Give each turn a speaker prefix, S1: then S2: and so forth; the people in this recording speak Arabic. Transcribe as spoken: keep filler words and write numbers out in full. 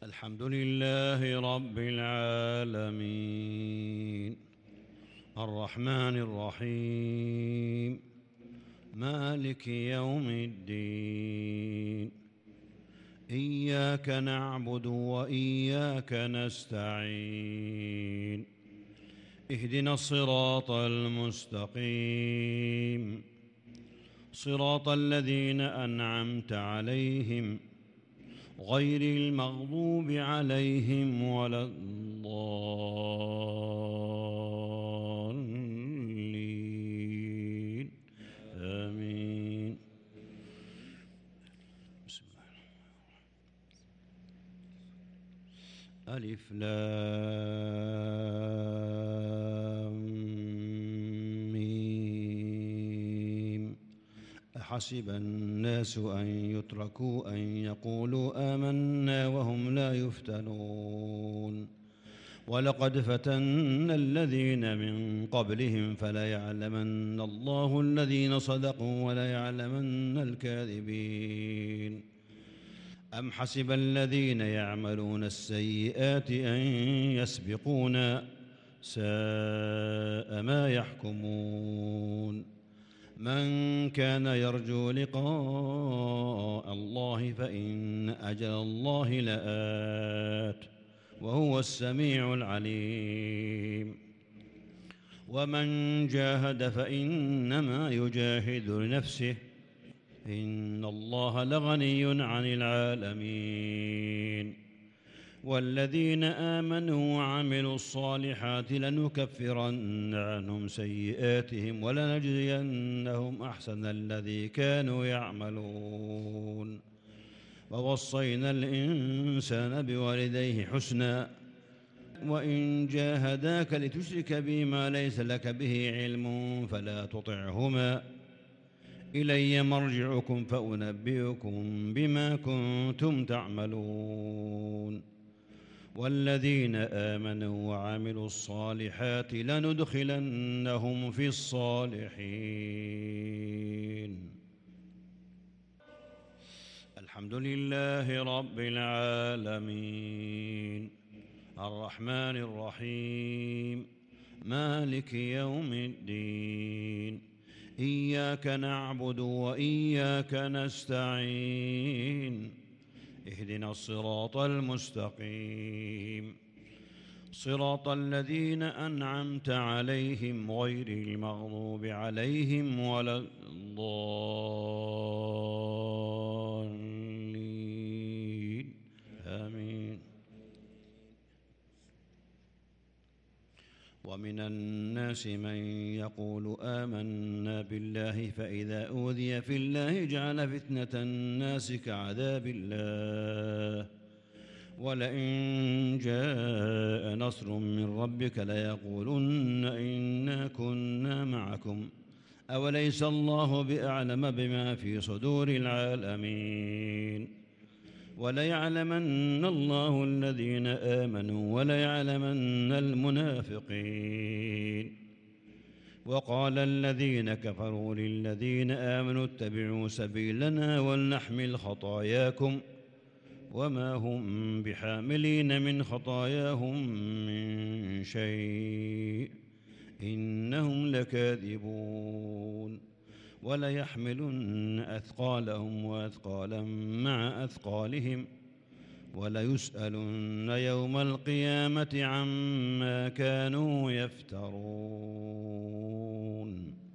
S1: الحمد لله رب العالمين الرحمن الرحيم مالك يوم الدين إياك نعبد وإياك نستعين اهدنا الصراط المستقيم صراط الذين أنعمت عليهم غير المغضوب عليهم ولا الضالين آمين. بسم الله ألف لام ميم أحسب الناس أن يتركوا أن يقولوا آمنا وهم لا يفتنون ولقد فتنا الذين من قبلهم فليعلمن الله الذين صدقوا وليعلمن الكاذبين. أم حسب الذين يعملون السيئات أن يسبقونا ساء ما يحكمون. من كان يرجو لقاء الله فإن أجل الله لآت وهو السميع العليم. ومن جاهد فإنما يجاهد لنفسه إن الله لغني عن العالمين. والذين آمنوا وعملوا الصالحات لنكفرن عنهم سيئاتهم ولنجزينهم أحسن الذي كانوا يعملون. ووصينا الإنسان بوالديه حسنا وإن جاهداك لتشرك بي ما ليس لك به علم فلا تطعهما إلي مرجعكم فأنبئكم بما كنتم تعملون. والذين آمنوا وعملوا الصالحات لندخلنهم في الصالحين. الحمد لله رب العالمين الرحمن الرحيم مالك يوم الدين إياك نعبد وإياك نستعين اهدنا الصراط المستقيم صراط الذين أنعمت عليهم غير المغضوب عليهم ولا الضالين آمين. ومن الناس من يقول آمنا بالله فإذا أوذي في الله جعل فتنة الناس كعذاب الله ولئن جاء نصر من ربك ليقولن إنا كنا معكم أوليس الله بأعلم بما في صدور العالمين. وليعلمن الله الذين آمنوا وليعلمن المنافقين. وقال الذين كفروا للذين آمنوا اتبعوا سبيلنا ولنحمل خطاياكم وما هم بحاملين من خطاياهم من شيء إنهم لكاذبون. وليحملن أثقالهم وأثقالا مع أثقالهم وليسألن يوم القيامة عما كانوا يفترون.